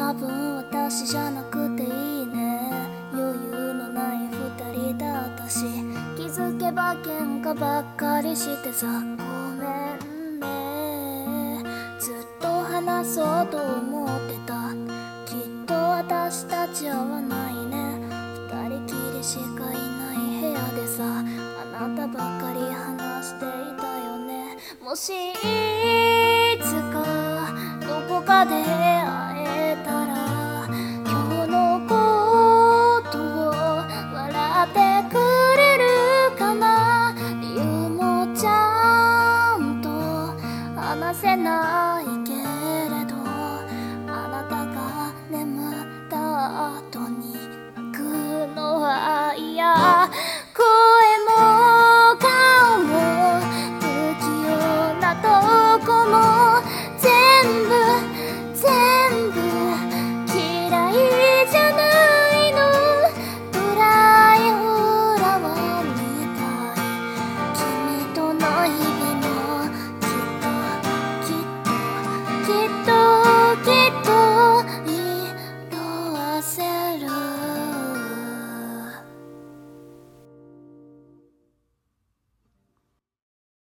多分私じゃなくていいね。余裕のない二人だったし、気づけば喧嘩ばっかりしてさ。ごめんね、ずっと話そうと思ってた。きっと私たち合わないね。二人きりしかいない部屋でさ、あなたばかり話していたよね。もしいつかどこかで